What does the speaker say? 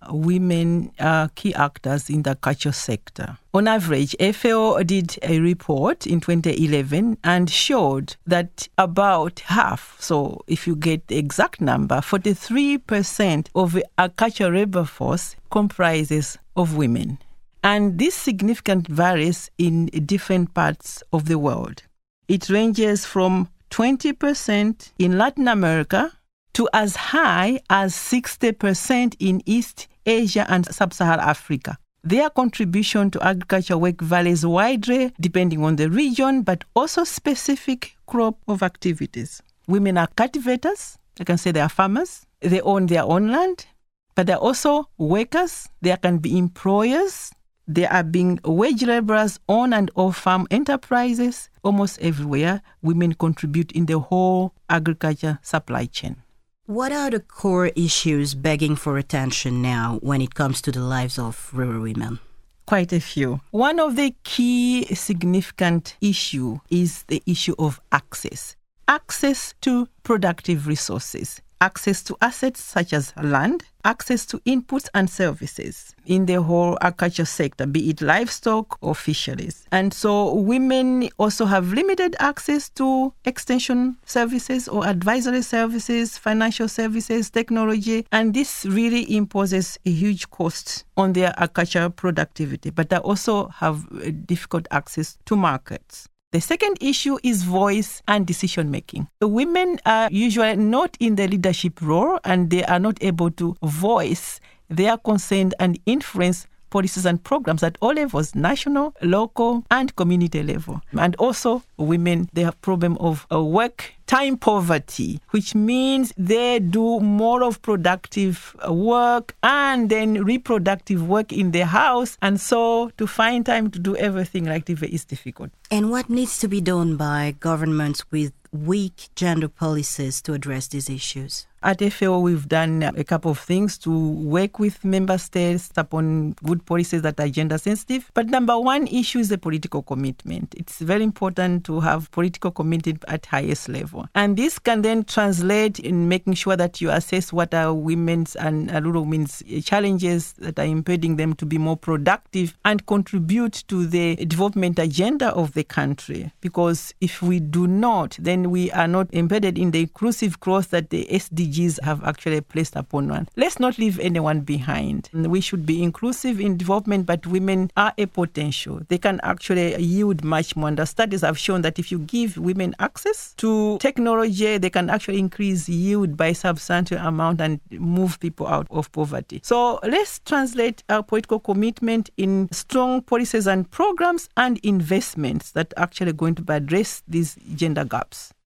women are key actors in the culture sector. On average, FAO did a report in 2011 and showed that about half, so if you get the exact number, 43% of a cultural labor force comprises of women. And this significantly varies in different parts of the world. It ranges from 20% in Latin America to as high as 60% in East Asia and Sub-Saharan Africa. Their contribution to agriculture work varies widely depending on the region, but also specific crop of activities. Women are cultivators. I can say they are farmers. They own their own land, but they're also workers. They can be employers. They are being wage laborers on and off farm enterprises. Almost everywhere, women contribute in the whole agriculture supply chain. What are the core issues begging for attention now when it comes to the lives of rural women? Quite a few. One of the key significant issues is the issue of access. Access to productive resources, access to assets such as land, access to inputs and services in the whole agriculture sector, be it livestock or fisheries. And so women also have limited access to extension services or advisory services, financial services, technology, and this really imposes a huge cost on their agricultural productivity, but they also have difficult access to markets. The second issue is voice and decision-making. The women are usually not in the leadership role and they are not able to voice their concern and influence policies and programs at all levels, national, local, and community level. And also, women, they have problem of work time poverty, which means they do more of productive work and then reproductive work in the house. And so to find time to do everything like this is difficult. And what needs to be done by governments with weak gender policies to address these issues? At FAO, we've done a couple of things to work with member states upon good policies that are gender sensitive. But number one issue is the political commitment. It's very important to have political commitment at highest level. And this can then translate in making sure that you assess what are women's and rural women's challenges that are impeding them to be more productive and contribute to the development agenda of the country. Because if we do not, then we are not embedded in the inclusive growth that the SDGs have actually placed upon one. Let's not leave anyone behind. We should be inclusive in development, but women are a potential. They can actually yield much more. And the studies have shown that if you give women access to technology, they can actually increase yield by a substantial amount and move people out of poverty. So let's translate our political commitment in strong policies and programs and investments that are actually going to address these gender gaps.